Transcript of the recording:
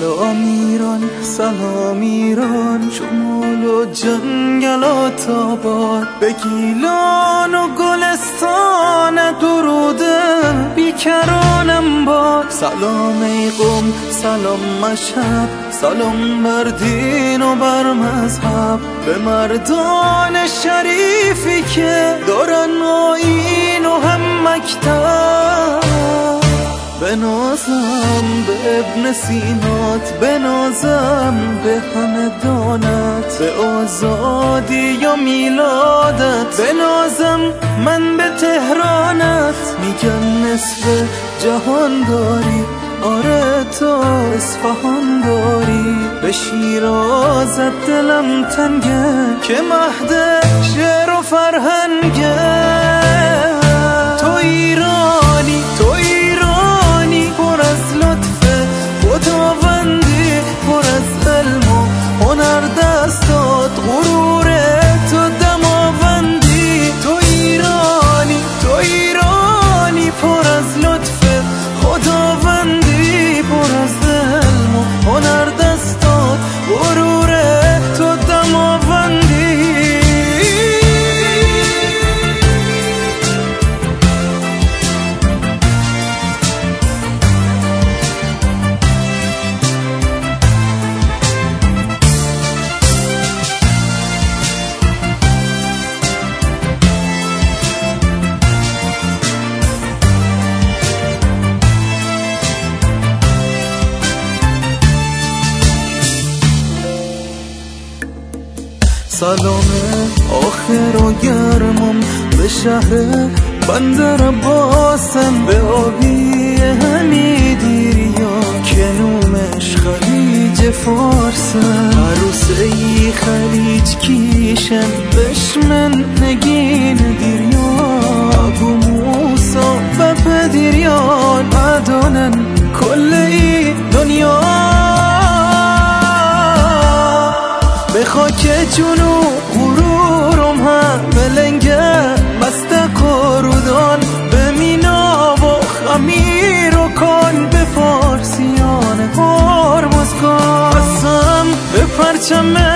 سلام ایران سلام ایران، شمال و جنگل و تابان، به گیلان و گلستان درود بیکرانم باد. سلام ای قوم سلام مشهد، سلام بر دین و بر مذهب، به مردان شریفی که دارن آیین و هم مکتب. بنازم به ابن سینات، بنازم به همدانت، به آزادی و میلادت، بنازم من به تهرانت. میگن نصف جهان داری، آره تو اصفهان داری، به شیرازت دلم تنگه که مهد شعر و فرهنگه. تو ایرانی تو ایرانی، پر از لطف خداوندی، پر از علم و هنر دست داد، غرور تو دماوندی. تو ایرانی تو ایرانی، پر از لطف خداوندی، پر از علم و هنر دست داد، غرور تو دماوندی. سلام آخر و گرمم به شهر بندر عباسم، به آبی همیدیریا که نومش خلیج فارسم. عروسه خلیج کیشم بشمن نگین دیریان، ابو موسا و پدریان عدانن کل ای دنیا. به خاک جنو غرورم هم ملنگه مستق و رودان، به مینا و خمیر و کان، به فارسیان هرمزگان. قسم به پرچم